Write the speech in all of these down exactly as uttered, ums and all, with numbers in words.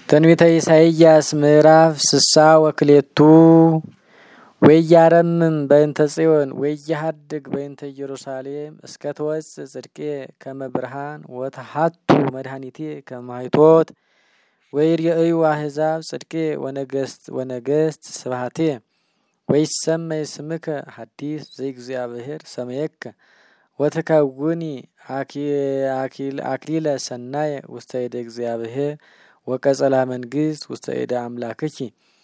ትንቢተ ኢሳይያስ ምዕራፍ ስሳ ወክሌቱ ወያረምም በእንተ ጽዮን ወያሃድግ በእንተ ኢየሩሳሌም እስከ ተወጽእ ጽድቄ ከመ ብርሃን ወተሐቱ መድኃኒቴ ከመ ማኅቶት ወይሬእዩ አሕዛብ ጽድቄ ወነገሥት ወነገሥት ስብሐቴ ወይሰመይ ስምከ ሐዲስ ዘእግዚአብሔር ሰመየከ ወትከውኒ አክሊለ ሰናየ ውስተ እደ እግዚአብሔር ወቀጸላ መንግሥት ውስተ እደ አምላክኪ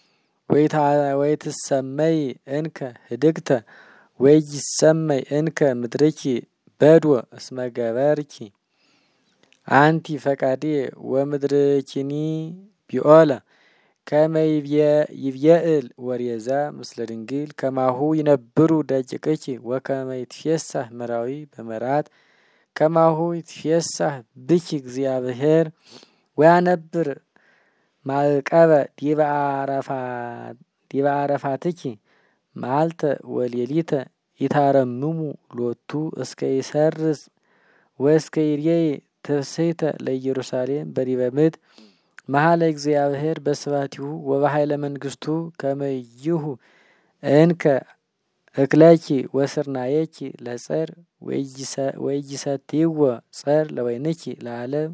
ወይትሰመይ እንከ ህድግተ ወይሰመይ እንከ ምድርኪ በድወ እስመ ገበርኪ አንቲ ፈቃዴ ወምድርኪኒ ቢኦለ ከመ ይብየእል ወሬዛ ምስለ ድንግል ከማሁ ይነብሩ ደቂቅኪ ወከመ ይትፌሳህ መራዊ በመራት ከማሁ ይትፌሳህ ብኪ እግዚአብሔር ወያነብር ማዕቀበ ዲበ አረፋትኪ መዓልተ ወሌሊተ ይታረምሙ ሎቱ እስከ ይሰርጽ ወእስከ ይሬይ ትፍስሕተ ለኢየሩሳሌም በዲበ ምድር መሀለ እግዚአብሔር በስብሐቲሁ ወበኃይለ መንግሥቱ ከመ ይሁ እንከ እክለኪ ወስርናየኪ ለጸር ወይሰትይዎ ጸር ለወይንኪ ለዓለም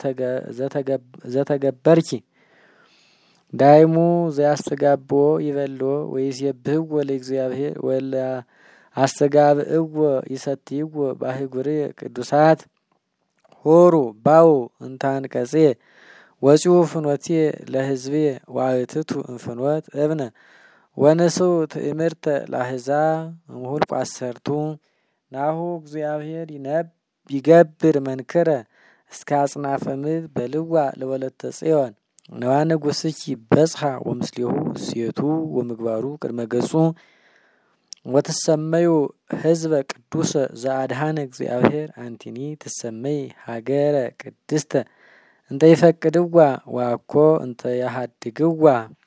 ዘተገበርኪ ዳይሙ ዘያስተጋብኦ ይበልዎ ወይሴብሕዎ ለእግዚአብሔር ወለ አስተጋብእዎ ይሰትይዎ በአህጉርየ ቅዱሳት ሆሩ ባው እንታንቀጼ ወፂኡ ፍኖቴ ለሕዝቤ ዋእትቱ እንፍኖት እብነ ወነስኡ ትእምርተ ለአሕዛብ እምሁልቁ አሰርቱ ናሁ እግዚአብሔር ይገብር መንክረ እስከ አጽናፈ ምድር በልዋ ለወለተ ጽዮን ነዋ ንጉሥኪ በጽሐ ወምስሌሁ እሴቱ ወምግባሩ ቅድመ ገጹ ወትሰመዩ ሕዝበ ቅዱሰ ዘአድኃነ እግዚአብሔር አንቲኒ ትሰመይ ሀገረ ቅድስተ እንተ ይፈቅድዋ ዋኮ እንተ ያሃድግዋ